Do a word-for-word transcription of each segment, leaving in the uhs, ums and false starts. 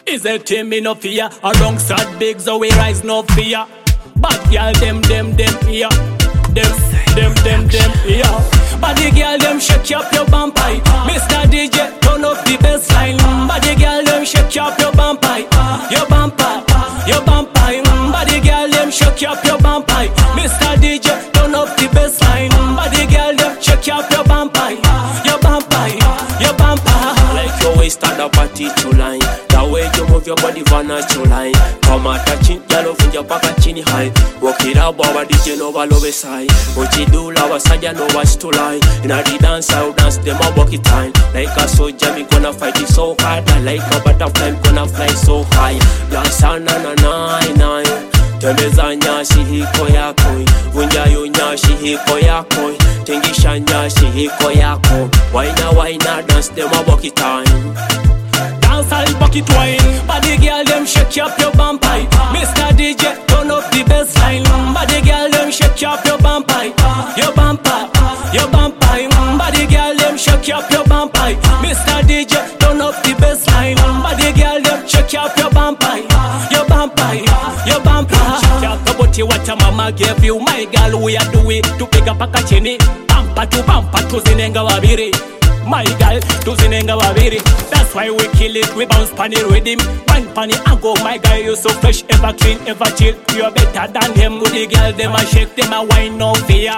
Is a team me no fear. Alongside big so we rise no fear. Bad girl them them them here. Them them them them here. Body girl them shake up your bumper. Mister D J turn up the bass line. Body girl them shake up your bumper. Your bumper, your bumper. Body girl them shake up your bumper. Mister D J turn up the bass line. Body girl them shake up your bumper. Your bumper, your bumper. Like your waist at the party to line. The way you move your body vana to line. Come at touching yellow from your paka chini high. Walk it out, Baba D J no love side. What you do, lava saja no watch to line. In a the dance, I will dance them a bucket time. Like a soldier, me gonna fight it so hard. I like a butterfly, gonna fly so high. Dance na na na na. Tembeza nyashi hiko yako. Vunja yo nyashi hiko yako. Tingisha nyashi hiko yako. Waina waina dance them a bucket time. Dance all bucket wine. Body girl them shake up your bumper. Mister D J turn up the bass line. Body girl them shake up your bumper. Your bumper, your bumper. Body girl them shake up your bumper. Mister D J turn up the bass line. Body girl them shake up your bumper. Your bumper, your bumper. Shake up the booty what your mama gave you. My girl we are do it to pick up a kachini. Bumper to bumper to zinenga wabiri. My girl, tuzinenga wabiri. That's why we kill it, we bounce pan it with him. One pan it and go, my guy, you so fresh, ever clean, ever chill. You're better than him. With the girl, them a shake, them a wine, no fear.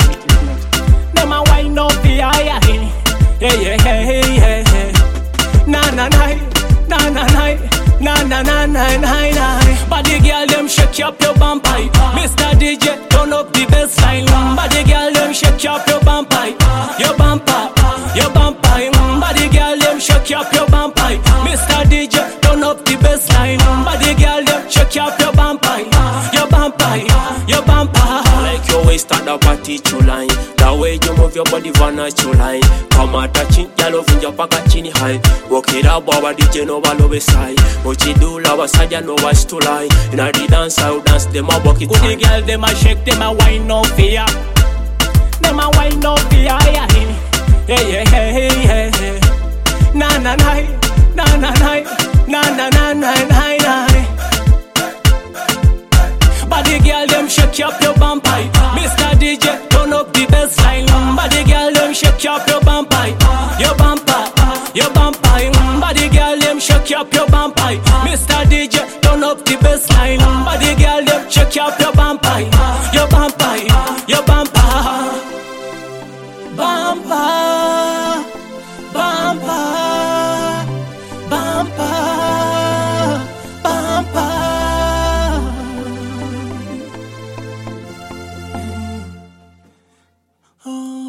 Them a wine, no fear, yeah. Hey, hey, hey, hey, hey. Na, na, na, na, na, na, na, na, na, na, na, na. Body girl, them shake up your bumper. Mister D J, turn up the bass line. Body girl, them shake up your bumper. Your bumper. Your bumper, body girl, them shake up your bumper. Mister D J, turn up the bass line. Body girl, them shake up your bumper. Your bumper, your bumper. Like your waist at the party to line. The way you move your body vana to line. Come at touching yellow from your paka chini high. Walk it out, Baba D J no love side. What you do, lava saja no watch to line. In a the dance, I will dance them a bucket time. Good girl, them a shake, them a wine no fear. Them a wine no fear, yeah. Hey, hey, hey, hey, hey. Na na na, na na na, na na na na na na. Body girl, them shake up your bumper. Mister D J, turn up the bass line. Body girl, them shake up your bumper. Your bumper, your bumper. Body girl, them shake up your bumper. Mister D J, turn up the bass line. Body girl, them shake up your bumper. Your bumper, your bumper. Bumper, bumper, bumper, bumper. Oh.